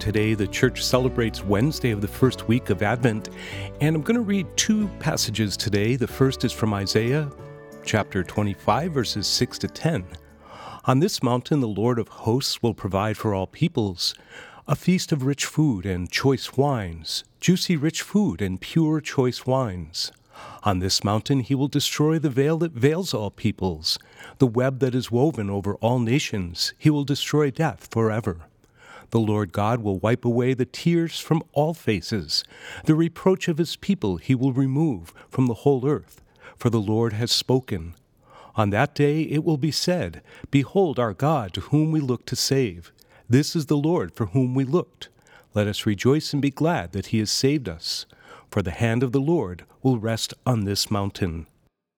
Today, the church celebrates Wednesday of the first week of Advent, and I'm going to read two passages today. The first is from Isaiah chapter 25, verses 6 to 10. On this mountain, the Lord of hosts will provide for all peoples a feast of rich food and choice wines, juicy rich food and pure choice wines. On this mountain he will destroy the veil that veils all peoples, the web that is woven over all nations. He will destroy death forever. The Lord God will wipe away the tears from all faces. The reproach of his people he will remove from the whole earth, for the Lord has spoken. On that day it will be said, Behold our God, to whom we look to save. This is the Lord for whom we looked. Let us rejoice and be glad that he has saved us. For the hand of the Lord will rest on this mountain.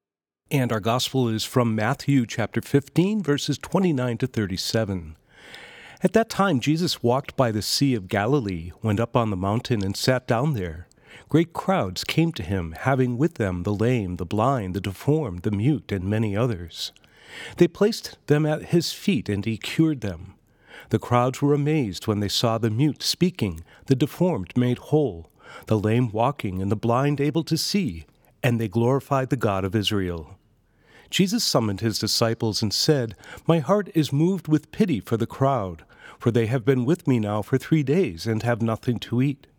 And our gospel is from Matthew chapter 15, verses 29 to 37. At that time Jesus walked by the Sea of Galilee, went up on the mountain, and sat down there. Great crowds came to him, having with them the lame, the blind, the deformed, the mute, and many others. They placed them at his feet, and he cured them. The crowds were amazed when they saw the mute speaking, the deformed made whole, the lame walking, and the blind able to see, and they glorified the God of Israel. Jesus summoned his disciples and said, My heart is moved with pity for the crowd, for they have been with me now for 3 days and have nothing to eat.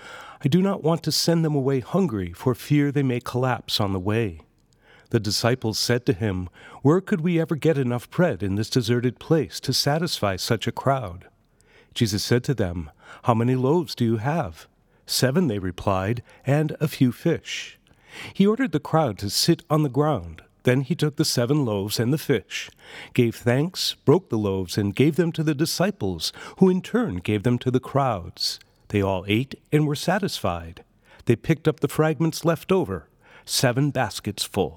I do not want to send them away hungry, for fear they may collapse on the way. The disciples said to him, Where could we ever get enough bread in this deserted place to satisfy such a crowd? Jesus said to them, How many loaves do you have? 7, they replied, and a few fish. He ordered the crowd to sit on the ground. Then he took the 7 loaves and the fish, gave thanks, broke the loaves, and gave them to the disciples, who in turn gave them to the crowds. They all ate and were satisfied. They picked up the fragments left over, 7 baskets full.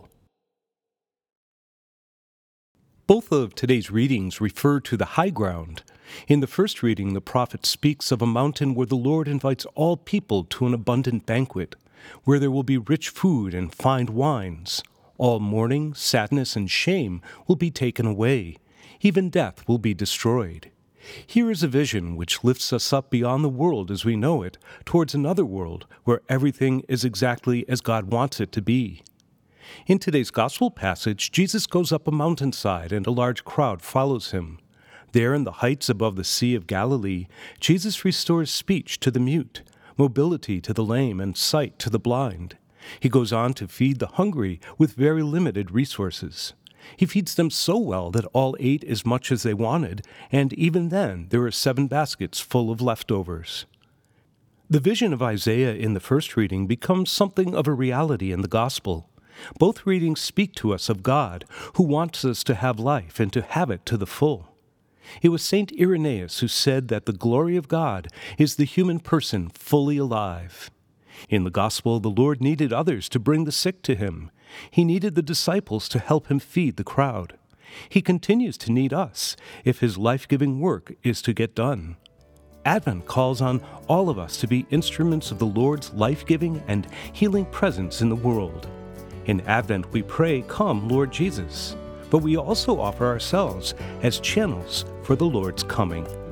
Both of today's readings refer to the high ground. In the first reading, the prophet speaks of a mountain where the Lord invites all people to an abundant banquet, where there will be rich food and fine wines. All mourning, sadness, and shame will be taken away. Even death will be destroyed. Here is a vision which lifts us up beyond the world as we know it, towards another world where everything is exactly as God wants it to be. In today's gospel passage, Jesus goes up a mountainside and a large crowd follows him. There in the heights above the Sea of Galilee, Jesus restores speech to the mute, mobility to the lame, and sight to the blind. He goes on to feed the hungry with very limited resources. He feeds them so well that all ate as much as they wanted, and even then there are 7 baskets full of leftovers. The vision of Isaiah in the first reading becomes something of a reality in the gospel. Both readings speak to us of God, who wants us to have life and to have it to the full. It was St. Irenaeus who said that the glory of God is the human person fully alive. In the gospel, the Lord needed others to bring the sick to him. He needed the disciples to help him feed the crowd. He continues to need us if his life-giving work is to get done. Advent calls on all of us to be instruments of the Lord's life-giving and healing presence in the world. In Advent, we pray, Come, Lord Jesus, but we also offer ourselves as channels for the Lord's coming.